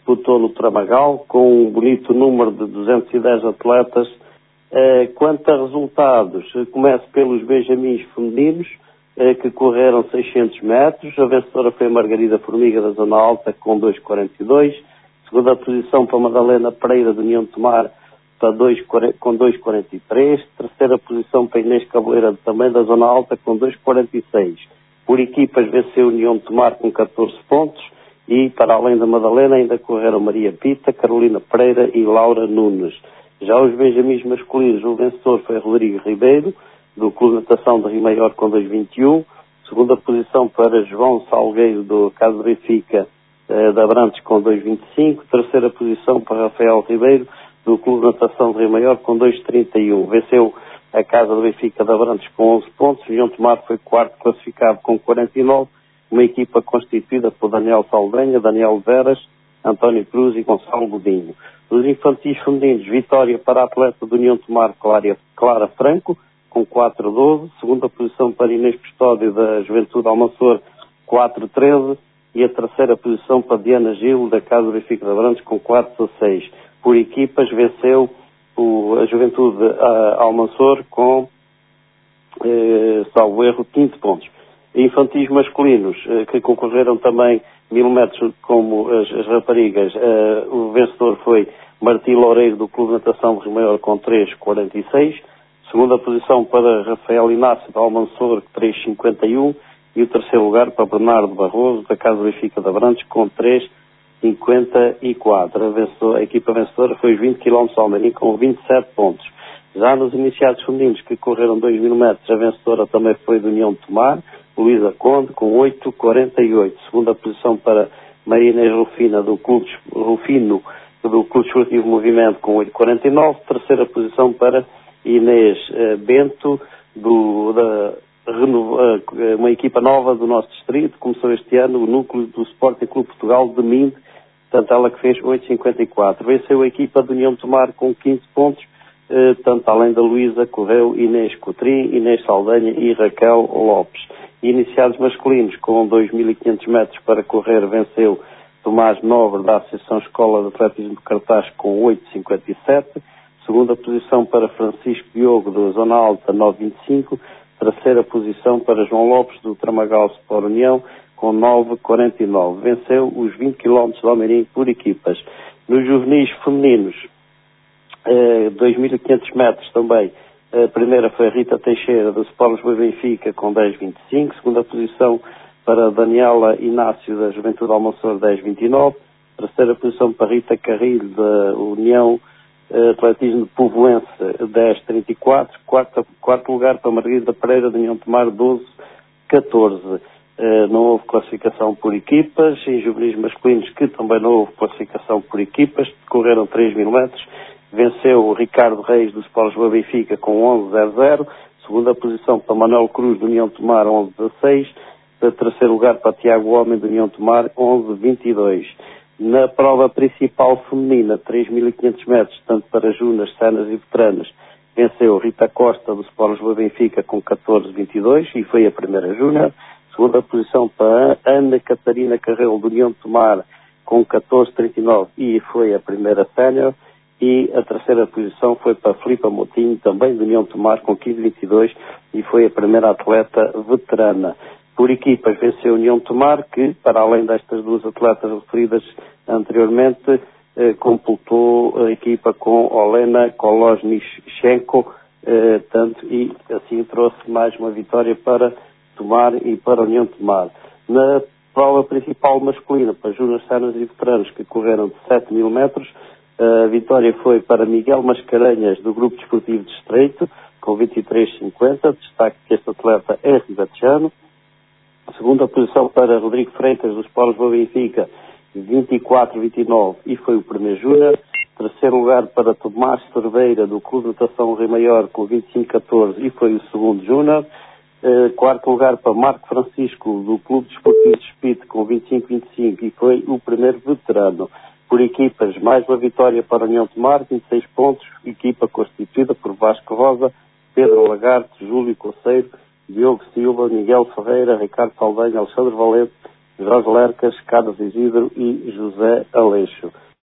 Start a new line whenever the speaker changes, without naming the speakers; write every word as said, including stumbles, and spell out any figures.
disputou no Tramagal, com um bonito número de duzentos e dez atletas. Uh, quanto a resultados, uh, começo pelos benjamins femininos, uh, que correram seiscentos metros. A vencedora foi a Margarida Formiga, da Zona Alta, com dois quarenta e dois. Segunda posição para Madalena Pereira, de União de Tomar, para dois, com dois quarenta e três. Terceira posição para Inês Cabeleira, também da Zona Alta, com dois quarenta e seis. Por equipas, venceu a União de Tomar com catorze pontos. E, para além da Madalena, ainda correram Maria Pita, Carolina Pereira e Laura Nunes. Já os benjamins masculinos, o vencedor foi Rodrigo Ribeiro, do Clube de Natação de Rio Maior, com dois vinte e um. Segunda posição para João Salgueiro, do Casa de Benfica, eh, de Abrantes, com dois vinte e cinco. Terceira posição para Rafael Ribeiro, do Clube de Natação de Rio Maior, com dois trinta e um. Venceu a Casa de Benfica de Abrantes com onze pontos. João Tomar foi quarto classificado com quarenta e nove. Uma equipa constituída por Daniel Saldanha, Daniel Veras, António Cruz e Gonçalo Godinho. Nos infantis femininos, vitória para a atleta do União de Tomar, Clara, Clara Franco, com quatro doze. Segunda posição para Inês Custódio, da Juventude Almançor, quatro treze. E a terceira posição para Diana Gil, da Casa do Benfica de Abrantes, com quatro dezasseis. Por equipas, venceu o, a Juventude a, Almançor com, eh, salvo erro, quinze pontos. Infantis masculinos, eh, que concorreram também mil metros como as, as raparigas, eh, o vencedor foi Martim Loureiro, do Clube de Natação de Rio Maior, com três quarenta e seis. Segunda posição para Rafael Inácio, da Almançor, três cinquenta e um. E o terceiro lugar para Bernardo Barroso, da Casa do Benfica de Abrantes, com três cinquenta e quatro. A, vencedora, a equipa vencedora foi os vinte quilómetros ao Almeirim, com vinte e sete pontos. Já nos iniciados femininos, que correram dois mil metros, a vencedora também foi do União de Tomar, Luísa Conde, com oito quarenta e oito. Segunda posição para Maria Inês Rufina, do Clube Rufino, do Clube Desportivo Movimento, com oito quarenta e nove. Terceira posição para Inês uh, Bento, do, da, reno, uh, uma equipa nova do nosso distrito, começou este ano, o núcleo do Sporting Clube Portugal de Minde, portanto ela que fez oito cinquenta e quatro. Venceu a equipa do União de Tomar com quinze pontos, uh, tanto além da Luísa, correu Inês Coutrin, Inês Saldanha e Raquel Lopes. Iniciados masculinos, com dois mil e quinhentos metros para correr, venceu Tomás Nobre, da Associação Escola de Atletismo de Cartaz, com oito cinquenta e sete. Segunda posição para Francisco Diogo, da Zona Alta, nove vinte e cinco. Terceira posição para João Lopes, do Tramagal Sport União, com nove quarenta e nove. Venceu os vinte quilómetros de Almeirim por equipas. Nos juvenis femininos, eh, dois mil e quinhentos metros também. A primeira foi a Rita Teixeira, do Sport Lisboa Benfica, com dez vinte e cinco. Segunda posição para Daniela Inácio, da Juventude Almançor, dez vinte e nove. Terceira posição para Rita Carrilho, da União Atletismo Povoense, dez trinta e quatro. Quarto, quarto lugar para Margarida Pereira, da União de Tomar, doze catorze. Uh, não houve classificação por equipas. Em juvenis masculinos, que também não houve classificação por equipas, correram três mil metros. Venceu o Ricardo Reis, do Sport Lisboa Benfica, com onze zero zero. Segunda posição para Manuel Cruz, da União de Tomar, onze dezasseis. Terceiro lugar para Tiago Homem, da União de Tomar, onze vinte e dois. Na prova principal feminina, três mil e quinhentos metros, tanto para junas, senas e veteranas, venceu Rita Costa, do Sport Lisboa Benfica, com catorze vinte e dois, e foi a primeira júnior. Segunda posição para Ana Catarina Carrelo, da União de Tomar, com catorze trinta e nove, e foi a primeira sénior. E a terceira posição foi para Filipa Moutinho, também da União de Tomar, com quinze vinte e dois, e foi a primeira atleta veterana. Por equipas, venceu a União de Tomar, que, para além destas duas atletas referidas anteriormente, eh, completou a equipa com Olena Koloznichenko, eh, tanto, e assim trouxe mais uma vitória para Tomar e para a União de Tomar. Na prova principal masculina, para júniores, senas e veteranos, que correram de sete mil metros, a vitória foi para Miguel Mascarenhas, do Grupo Desportivo de Estreito, com vinte e três cinquenta. Destaque que este atleta é ribatejano. Segunda posição para Rodrigo Freitas, do Sport Lisboa Benfica, vinte e quatro vinte e nove, e foi o primeiro júnior. Terceiro lugar para Tomás Cerveira, do Clube de Natação Rio Maior, com vinte e cinco catorze, e foi o segundo júnior. Uh, quarto lugar para Marco Francisco, do Clube Desportivo de Espírito, com vinte e cinco vinte e cinco, e foi o primeiro veterano. Por equipas, mais uma vitória para a União de Tomar, vinte e seis pontos, equipa constituída por Vasco Rosa, Pedro Lagarto, Júlio Coceiro, Diogo Silva, Miguel Ferreira, Ricardo Saldanha, Alexandre Valente Jorge Lercas, Carlos Isidro e José Aleixo.